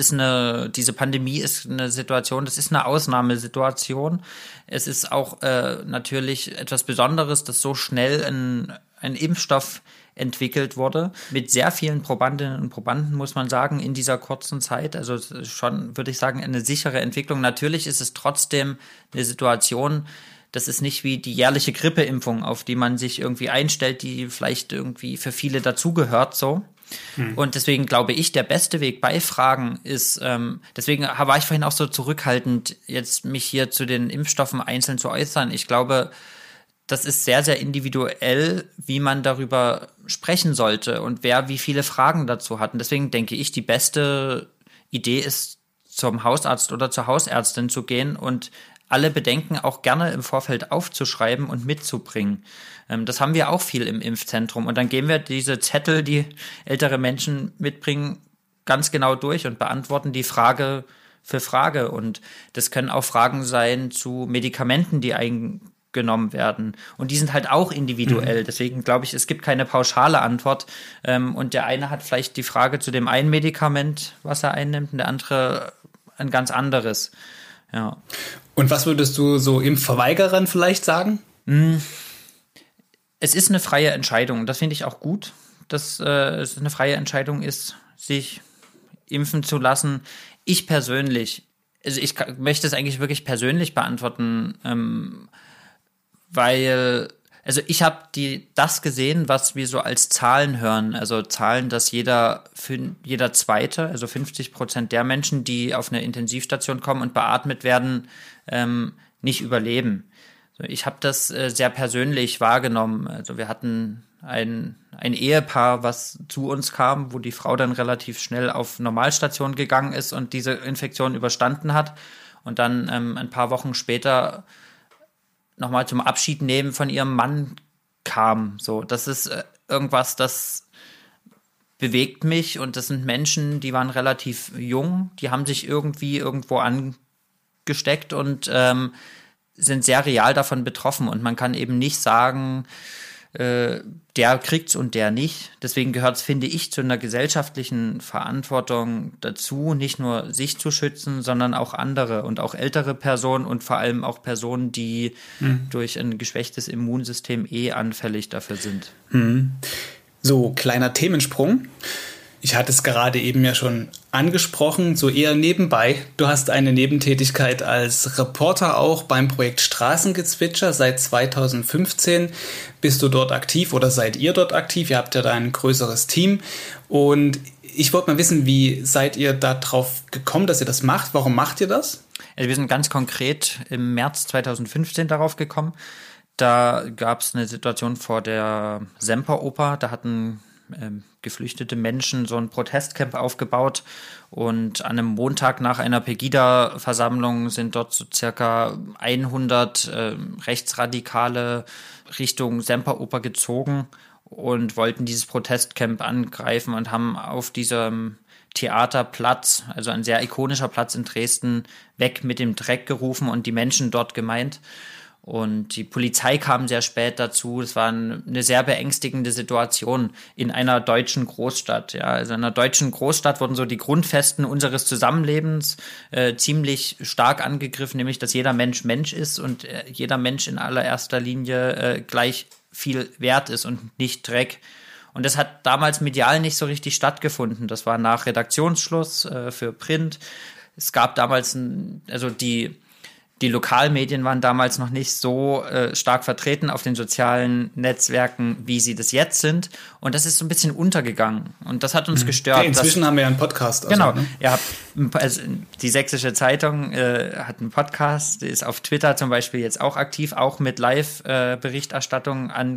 Diese Pandemie ist eine Situation, das ist eine Ausnahmesituation. Es ist auch natürlich etwas Besonderes, dass so schnell ein Impfstoff entwickelt wurde, mit sehr vielen Probandinnen und Probanden, muss man sagen, in dieser kurzen Zeit. Also schon, würde ich sagen, eine sichere Entwicklung. Natürlich ist es trotzdem eine Situation, das ist nicht wie die jährliche Grippeimpfung, auf die man sich irgendwie einstellt, die vielleicht irgendwie für viele dazugehört, so. Und deswegen glaube ich, der beste Weg bei Fragen ist, deswegen war ich vorhin auch so zurückhaltend, jetzt mich hier zu den Impfstoffen einzeln zu äußern. Ich glaube, das ist sehr, sehr individuell, wie man darüber sprechen sollte und wer wie viele Fragen dazu hat. Und deswegen denke ich, die beste Idee ist, zum Hausarzt oder zur Hausärztin zu gehen und alle Bedenken auch gerne im Vorfeld aufzuschreiben und mitzubringen. Das haben wir auch viel im Impfzentrum. Und dann gehen wir diese Zettel, die ältere Menschen mitbringen, ganz genau durch und beantworten die Frage für Frage. Und das können auch Fragen sein zu Medikamenten, die eingenommen werden. Und die sind halt auch individuell. Deswegen glaube ich, es gibt keine pauschale Antwort. Und der eine hat vielleicht die Frage zu dem einen Medikament, was er einnimmt, und der andere ein ganz anderes. Ja. Und was würdest du so Impfverweigerern vielleicht sagen? Es ist eine freie Entscheidung. Das finde ich auch gut, dass es eine freie Entscheidung ist, sich impfen zu lassen. Ich persönlich, also ich möchte es eigentlich wirklich persönlich beantworten, weil, also ich habe das gesehen, was wir so als Zahlen hören. Also Zahlen, dass jeder Zweite, also 50% der Menschen, die auf eine Intensivstation kommen und beatmet werden, nicht überleben. Ich habe das sehr persönlich wahrgenommen. Also wir hatten ein Ehepaar, was zu uns kam, wo die Frau dann relativ schnell auf Normalstation gegangen ist und diese Infektion überstanden hat und dann ein paar Wochen später nochmal zum Abschied nehmen von ihrem Mann kam. So, das ist irgendwas, das bewegt mich, und das sind Menschen, die waren relativ jung, die haben sich irgendwie irgendwo angesteckt und sind sehr real davon betroffen, und man kann eben nicht sagen, der kriegt's und der nicht. Deswegen gehört es, finde ich, zu einer gesellschaftlichen Verantwortung dazu, nicht nur sich zu schützen, sondern auch andere und auch ältere Personen und vor allem auch Personen, die durch ein geschwächtes Immunsystem anfällig dafür sind. So, kleiner Themensprung. Ich hatte es gerade eben ja schon angesprochen, so eher nebenbei. Du hast eine Nebentätigkeit als Reporter auch beim Projekt Straßengezwitscher. Seit 2015 bist du dort aktiv, oder seid ihr dort aktiv? Ihr habt ja da ein größeres Team. Und ich wollte mal wissen, wie seid ihr da drauf gekommen, dass ihr das macht? Warum macht ihr das? Also wir sind ganz konkret im März 2015 darauf gekommen. Da gab es eine Situation vor der Semperoper. Da hatten geflüchtete Menschen so ein Protestcamp aufgebaut, und an einem Montag nach einer Pegida-Versammlung sind dort so circa 100 Rechtsradikale Richtung Semperoper gezogen und wollten dieses Protestcamp angreifen und haben auf diesem Theaterplatz, also ein sehr ikonischer Platz in Dresden, weg mit dem Dreck gerufen und die Menschen dort gemeint. Und die Polizei kam sehr spät dazu. Es war eine sehr beängstigende Situation in einer deutschen Großstadt. Ja, also in einer deutschen Großstadt wurden so die Grundfesten unseres Zusammenlebens ziemlich stark angegriffen, nämlich, dass jeder Mensch Mensch ist und jeder Mensch in allererster Linie gleich viel wert ist und nicht Dreck. Und das hat damals medial nicht so richtig stattgefunden. Das war nach Redaktionsschluss für Print. Es gab damals, die Lokalmedien waren damals noch nicht so stark vertreten auf den sozialen Netzwerken, wie sie das jetzt sind. Und das ist so ein bisschen untergegangen. Und das hat uns gestört. Okay, inzwischen haben wir ja einen Podcast. Also, genau. Ne? Ja, also die Sächsische Zeitung hat einen Podcast, die ist auf Twitter zum Beispiel jetzt auch aktiv, auch mit Live-Berichterstattung an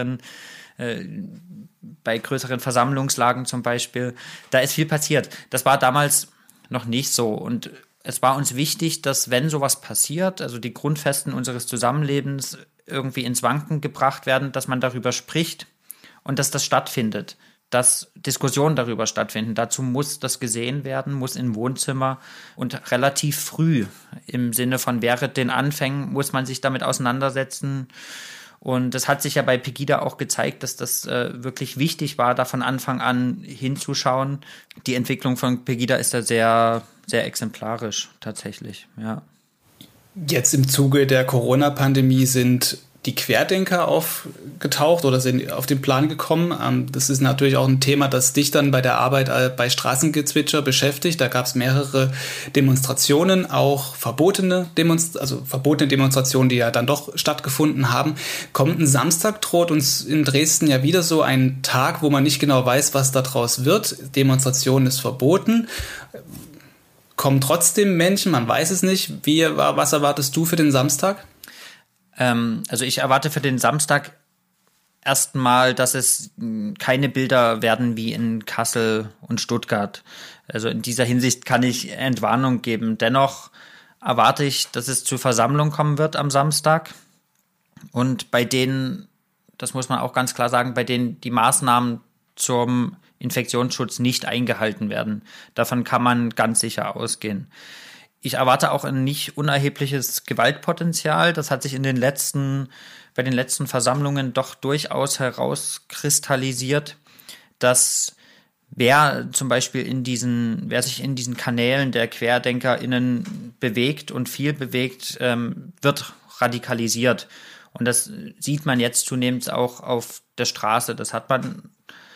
bei größeren Versammlungslagen zum Beispiel. Da ist viel passiert. Das war damals noch nicht so. Und es war uns wichtig, dass, wenn sowas passiert, also die Grundfesten unseres Zusammenlebens irgendwie ins Wanken gebracht werden, dass man darüber spricht und dass das stattfindet, dass Diskussionen darüber stattfinden. Dazu muss das gesehen werden, muss im Wohnzimmer, und relativ früh, im Sinne von während den Anfängen, muss man sich damit auseinandersetzen. Und das hat sich ja bei Pegida auch gezeigt, dass das wirklich wichtig war, da von Anfang an hinzuschauen. Die Entwicklung von Pegida ist da sehr, sehr exemplarisch tatsächlich, ja. Jetzt im Zuge der Corona-Pandemie sind die Querdenker aufgetaucht oder sind auf den Plan gekommen. Das ist natürlich auch ein Thema, das dich dann bei der Arbeit bei Straßengezwitscher beschäftigt. Da gab es mehrere Demonstrationen, auch verbotene Demonstrationen, die ja dann doch stattgefunden haben. Kommenden Samstag droht uns in Dresden ja wieder so ein Tag, wo man nicht genau weiß, was daraus wird. Demonstration ist verboten. Kommen trotzdem Menschen, man weiß es nicht. Was erwartest du für den Samstag? Also ich erwarte für den Samstag erstmal, dass es keine Bilder werden wie in Kassel und Stuttgart. Also in dieser Hinsicht kann ich Entwarnung geben. Dennoch erwarte ich, dass es zu Versammlungen kommen wird am Samstag. Und bei denen, das muss man auch ganz klar sagen, bei denen die Maßnahmen zum Infektionsschutz nicht eingehalten werden. Davon kann man ganz sicher ausgehen. Ich erwarte auch ein nicht unerhebliches Gewaltpotenzial. Das hat sich bei den letzten Versammlungen doch durchaus herauskristallisiert, dass wer sich in diesen Kanälen der QuerdenkerInnen bewegt und viel bewegt, wird radikalisiert. Und das sieht man jetzt zunehmend auch auf der Straße. Das hat man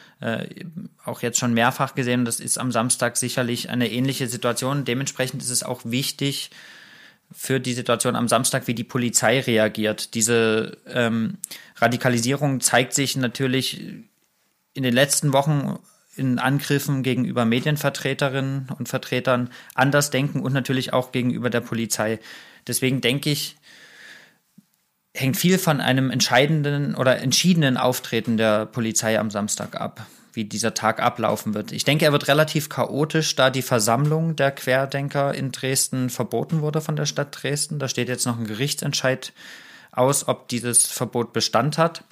auch jetzt schon mehrfach gesehen. Das ist am Samstag sicherlich eine ähnliche Situation. Dementsprechend ist es auch wichtig für die Situation am Samstag, wie die Polizei reagiert. Diese Radikalisierung zeigt sich natürlich in den letzten Wochen in Angriffen gegenüber Medienvertreterinnen und Vertretern, Andersdenken und natürlich auch gegenüber der Polizei. Deswegen denke ich, hängt viel von einem entscheidenden oder entschiedenen Auftreten der Polizei am Samstag ab, wie dieser Tag ablaufen wird. Ich denke, er wird relativ chaotisch, da die Versammlung der Querdenker in Dresden verboten wurde von der Stadt Dresden. Da steht jetzt noch ein Gerichtsentscheid aus, ob dieses Verbot Bestand hat.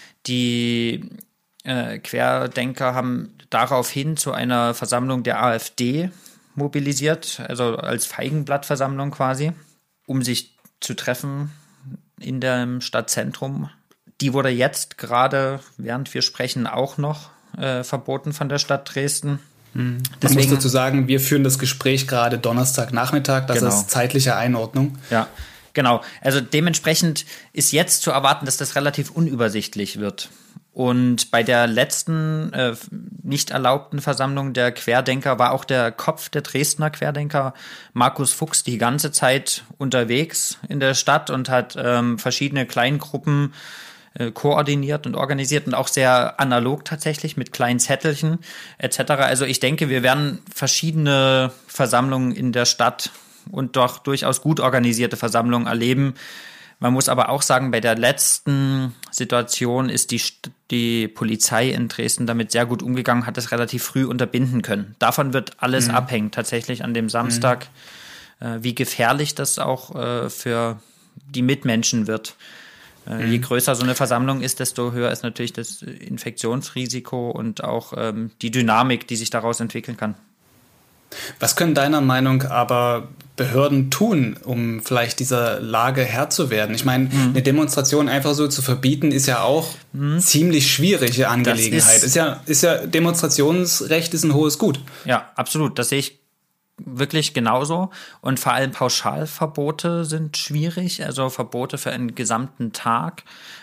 Die Querdenker haben daraufhin zu einer Versammlung der AfD mobilisiert, also als Feigenblattversammlung quasi, um sich zu treffen in dem Stadtzentrum. Die wurde jetzt gerade, während wir sprechen, auch noch verboten von der Stadt Dresden. Deswegen muss dazu sagen, wir führen das Gespräch gerade Donnerstagnachmittag, das ist zeitliche Einordnung. Ja, genau. Also dementsprechend ist jetzt zu erwarten, dass das relativ unübersichtlich wird. Und bei der letzten nicht erlaubten Versammlung der Querdenker war auch der Kopf der Dresdner Querdenker, Markus Fuchs, die ganze Zeit unterwegs in der Stadt und hat verschiedene Kleingruppen koordiniert und organisiert und auch sehr analog tatsächlich mit kleinen Zettelchen etc. Also ich denke, wir werden verschiedene Versammlungen in der Stadt und doch durchaus gut organisierte Versammlungen erleben. Man muss aber auch sagen, bei der letzten Situation ist die Polizei in Dresden damit sehr gut umgegangen, hat es relativ früh unterbinden können. Davon wird alles abhängen, tatsächlich an dem Samstag, wie gefährlich das auch für die Mitmenschen wird. Je größer so eine Versammlung ist, desto höher ist natürlich das Infektionsrisiko und auch die Dynamik, die sich daraus entwickeln kann. Was können deiner Meinung aber Behörden tun, um vielleicht dieser Lage Herr zu werden? Ich meine, eine Demonstration einfach so zu verbieten, ist ja auch ziemlich schwierige Angelegenheit. Ist ja Demonstrationsrecht ist ein hohes Gut. Ja, absolut. Das sehe ich wirklich genauso. Und vor allem Pauschalverbote sind schwierig, also Verbote für einen gesamten Tag.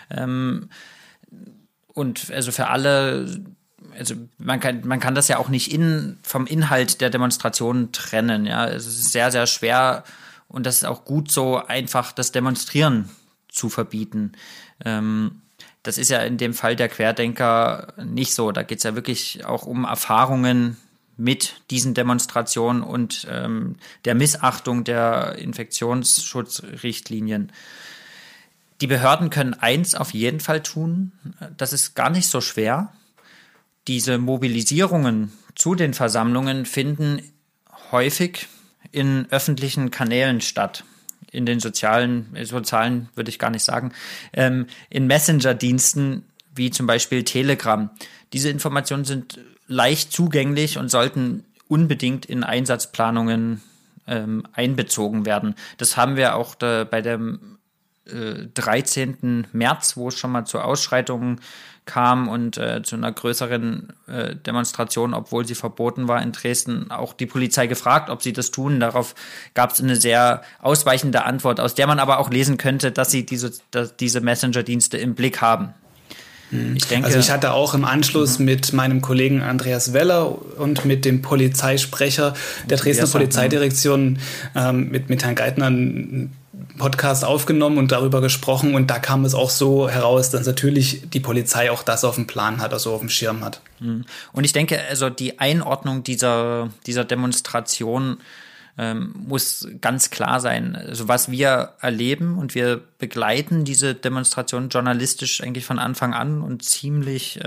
Und also für alle. Also man kann das ja auch nicht vom Inhalt der Demonstration trennen. Ja, es ist sehr, sehr schwer und das ist auch gut so, einfach das Demonstrieren zu verbieten. Das ist ja in dem Fall der Querdenker nicht so. Da geht es ja wirklich auch um Erfahrungen mit diesen Demonstrationen und der Missachtung der Infektionsschutzrichtlinien. Die Behörden können eins auf jeden Fall tun. Das ist gar nicht so schwer. Diese Mobilisierungen zu den Versammlungen finden häufig in öffentlichen Kanälen statt. In den sozialen würde ich gar nicht sagen, in Messenger-Diensten wie zum Beispiel Telegram. Diese Informationen sind leicht zugänglich und sollten unbedingt in Einsatzplanungen einbezogen werden. Das haben wir auch bei dem 13. März, wo es schon mal zu Ausschreitungen kam und zu einer größeren Demonstration, obwohl sie verboten war in Dresden, auch die Polizei gefragt, ob sie das tun. Darauf gab es eine sehr ausweichende Antwort, aus der man aber auch lesen könnte, dass sie diese Messenger-Dienste im Blick haben. Ich hatte auch im Anschluss mit meinem Kollegen Andreas Weller und mit dem Polizeisprecher der Dresdner Polizeidirektion, mit Herrn Geithner, einen Podcast aufgenommen und darüber gesprochen. Und da kam es auch so heraus, dass natürlich die Polizei auch das auf dem Plan hat, also auf dem Schirm hat. Und ich denke, also die Einordnung dieser Demonstration muss ganz klar sein. Also was wir erleben, und wir begleiten diese Demonstration journalistisch eigentlich von Anfang an und ziemlich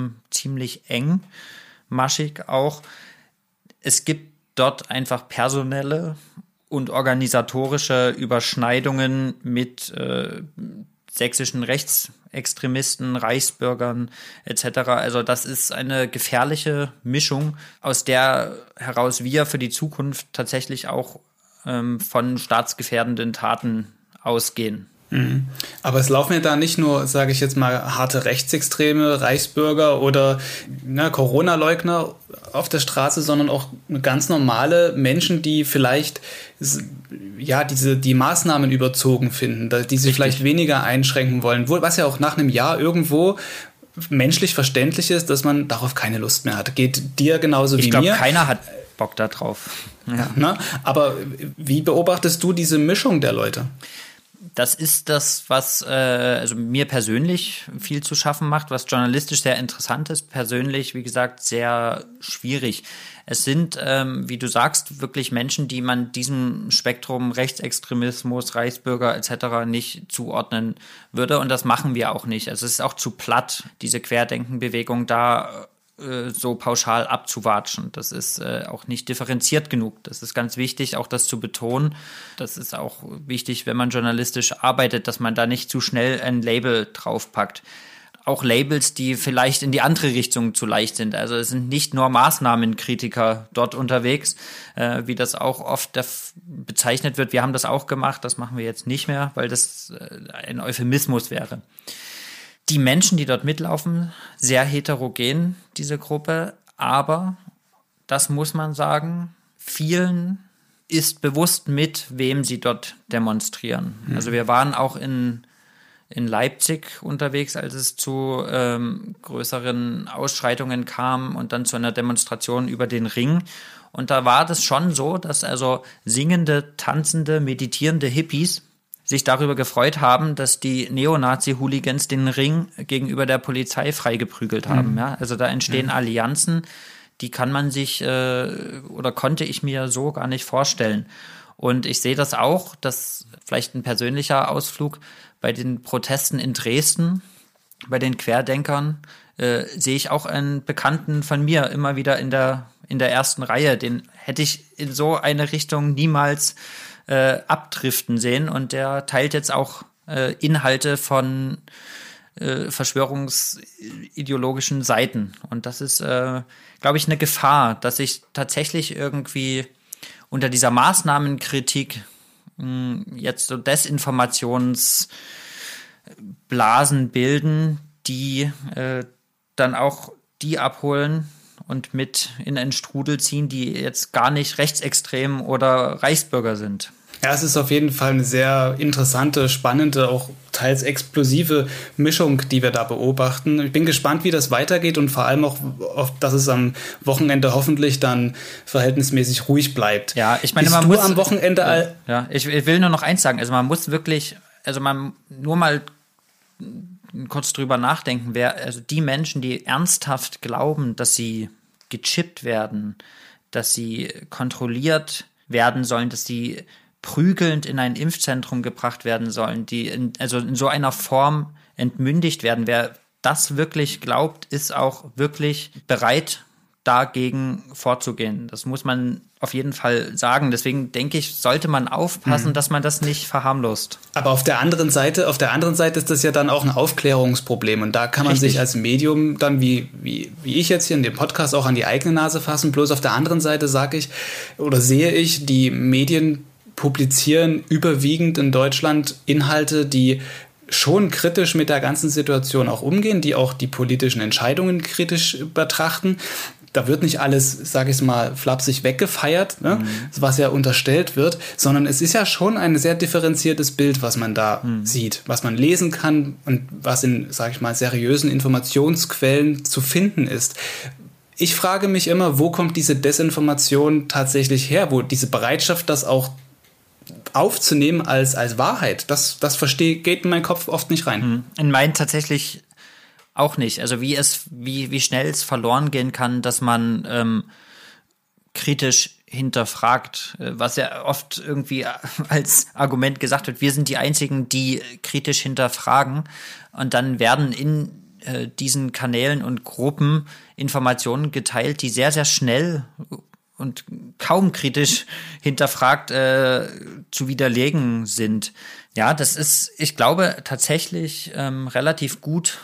engmaschig auch. Es gibt dort einfach personelle und organisatorische Überschneidungen mit sächsischen Rechtsextremisten, Reichsbürgern etc. Also das ist eine gefährliche Mischung, aus der heraus wir für die Zukunft tatsächlich auch von staatsgefährdenden Taten ausgehen. Aber es laufen ja da nicht nur, sage ich jetzt mal, harte Rechtsextreme, Reichsbürger oder Corona-Leugner auf der Straße, sondern auch ganz normale Menschen, die vielleicht die Maßnahmen überzogen finden, die sie vielleicht weniger einschränken wollen, was ja auch nach einem Jahr irgendwo menschlich verständlich ist, dass man darauf keine Lust mehr hat. Geht dir genauso wie mir? Ich glaube, keiner hat Bock da drauf. Ja. Aber wie beobachtest du diese Mischung der Leute? Das ist das, was also mir persönlich viel zu schaffen macht, was journalistisch sehr interessant ist, persönlich, wie gesagt, sehr schwierig. Es sind, wie du sagst, wirklich Menschen, die man diesem Spektrum Rechtsextremismus, Reichsbürger etc. nicht zuordnen würde, und das machen wir auch nicht. Also es ist auch zu platt, diese Querdenkenbewegung da so pauschal abzuwatschen. Das ist auch nicht differenziert genug. Das ist ganz wichtig, auch das zu betonen. Das ist auch wichtig, wenn man journalistisch arbeitet, dass man da nicht zu schnell ein Label draufpackt. Auch Labels, die vielleicht in die andere Richtung zu leicht sind. Also es sind nicht nur Maßnahmenkritiker dort unterwegs, wie das auch oft bezeichnet wird. Wir haben das auch gemacht, das machen wir jetzt nicht mehr, weil das ein Euphemismus wäre. Die Menschen, die dort mitlaufen, sehr heterogen, diese Gruppe, aber, das muss man sagen, vielen ist bewusst, mit wem sie dort demonstrieren. Also wir waren auch in Leipzig unterwegs, als es zu größeren Ausschreitungen kam und dann zu einer Demonstration über den Ring. Und da war das schon so, dass also singende, tanzende, meditierende Hippies sich darüber gefreut haben, dass die Neonazi-Hooligans den Ring gegenüber der Polizei freigeprügelt haben. Ja? Also da entstehen Allianzen, die kann man sich oder konnte ich mir so gar nicht vorstellen. Und ich sehe das auch, das vielleicht ein persönlicher Ausflug, bei den Protesten in Dresden, bei den Querdenkern, sehe ich auch einen Bekannten von mir immer wieder in der ersten Reihe. Den hätte ich in so eine Richtung niemals abdriften sehen, und der teilt jetzt auch Inhalte von verschwörungsideologischen Seiten. Und das ist, glaube ich, eine Gefahr, dass sich tatsächlich irgendwie unter dieser Maßnahmenkritik jetzt so Desinformationsblasen bilden, die dann auch die abholen und mit in einen Strudel ziehen, die jetzt gar nicht rechtsextrem oder Reichsbürger sind. Ja, es ist auf jeden Fall eine sehr interessante, spannende, auch teils explosive Mischung, die wir da beobachten. Ich bin gespannt, wie das weitergeht, und vor allem auch, dass es am Wochenende hoffentlich dann verhältnismäßig ruhig bleibt. Ja, ich meine, man muss am Wochenende... ich will nur noch eins sagen. Also man muss wirklich, nur mal kurz drüber nachdenken, also die Menschen, die ernsthaft glauben, dass sie gechippt werden, dass sie kontrolliert werden sollen, dass sie prügelnd in ein Impfzentrum gebracht werden sollen, die in so einer Form entmündigt werden. Wer das wirklich glaubt, ist auch wirklich bereit, dagegen vorzugehen. Das muss man auf jeden Fall sagen. Deswegen denke ich, sollte man aufpassen, dass man das nicht verharmlost. Aber auf der anderen Seite ist das ja dann auch ein Aufklärungsproblem. Und da kann man sich als Medium dann, wie ich jetzt hier in dem Podcast, auch an die eigene Nase fassen. Bloß auf der anderen Seite sehe ich, die Medien publizieren überwiegend in Deutschland Inhalte, die schon kritisch mit der ganzen Situation auch umgehen, die auch die politischen Entscheidungen kritisch betrachten. Da wird nicht alles, sage ich mal, flapsig weggefeiert, ne, was ja unterstellt wird, sondern es ist ja schon ein sehr differenziertes Bild, was man da sieht, was man lesen kann und was in, sage ich mal, seriösen Informationsquellen zu finden ist. Ich frage mich immer, wo kommt diese Desinformation tatsächlich her, wo diese Bereitschaft, das auch aufzunehmen als Wahrheit, das geht in meinen Kopf oft nicht rein. In meinen tatsächlich auch nicht. Also wie schnell es verloren gehen kann, dass man kritisch hinterfragt, was ja oft irgendwie als Argument gesagt wird, wir sind die Einzigen, die kritisch hinterfragen, und dann werden in diesen Kanälen und Gruppen Informationen geteilt, die sehr, sehr schnell und kaum kritisch hinterfragt zu widerlegen sind. Ja, das ist, ich glaube, tatsächlich relativ gut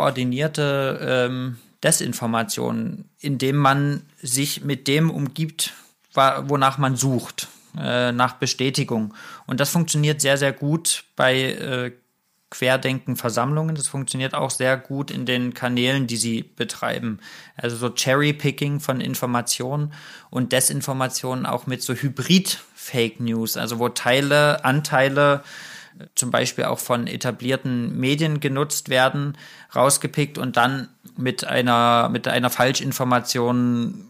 koordinierte Desinformation, indem man sich mit dem umgibt, wonach man sucht, nach Bestätigung. Und das funktioniert sehr, sehr gut bei Querdenken-Versammlungen. Das funktioniert auch sehr gut in den Kanälen, die sie betreiben. Also so Cherry-Picking von Informationen und Desinformationen auch mit so Hybrid-Fake News, also wo Anteile zum Beispiel auch von etablierten Medien genutzt werden, rausgepickt und dann mit einer Falschinformation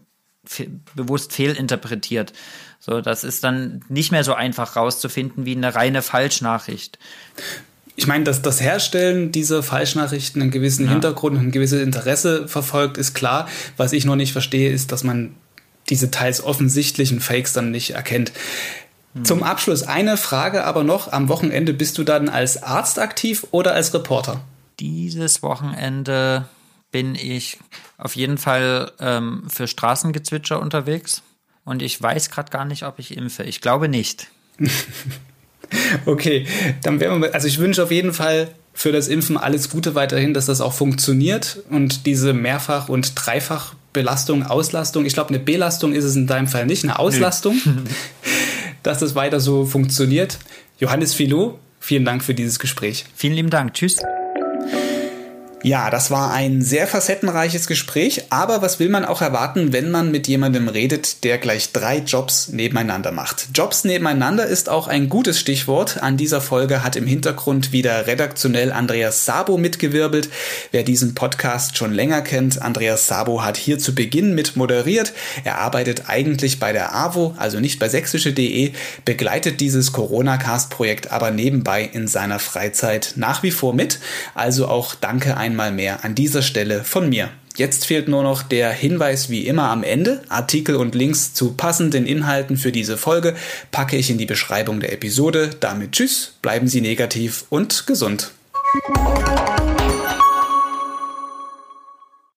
bewusst fehlinterpretiert. So, das ist dann nicht mehr so einfach rauszufinden wie eine reine Falschnachricht. Ich meine, dass das Herstellen dieser Falschnachrichten einen gewissen Hintergrund und ein gewisses Interesse verfolgt, ist klar. Was ich noch nicht verstehe, ist, dass man diese teils offensichtlichen Fakes dann nicht erkennt. Zum Abschluss eine Frage aber noch. Am Wochenende bist du dann als Arzt aktiv oder als Reporter? Dieses Wochenende bin ich auf jeden Fall für Straßengezwitscher unterwegs. Und ich weiß gerade gar nicht, ob ich impfe. Ich glaube nicht. Okay, dann ich wünsche auf jeden Fall für das Impfen alles Gute weiterhin, dass das auch funktioniert und diese Mehrfach- und Dreifach-Belastung, Auslastung, ich glaube, eine Belastung ist es in deinem Fall nicht, eine Auslastung, dass das weiter so funktioniert. Johannes Filou, vielen Dank für dieses Gespräch. Vielen lieben Dank. Tschüss. Ja, das war ein sehr facettenreiches Gespräch, aber was will man auch erwarten, wenn man mit jemandem redet, der gleich 3 Jobs nebeneinander macht? Jobs nebeneinander ist auch ein gutes Stichwort. An dieser Folge hat im Hintergrund wieder redaktionell Andreas Sabo mitgewirbelt. Wer diesen Podcast schon länger kennt, Andreas Sabo hat hier zu Beginn mit moderiert. Er arbeitet eigentlich bei der AWO, also nicht bei sächsische.de, begleitet dieses Corona-Cast-Projekt aber nebenbei in seiner Freizeit nach wie vor mit. Also auch danke einmal mehr an dieser Stelle von mir. Jetzt fehlt nur noch der Hinweis wie immer am Ende. Artikel und Links zu passenden Inhalten für diese Folge packe ich in die Beschreibung der Episode. Damit tschüss, bleiben Sie negativ und gesund.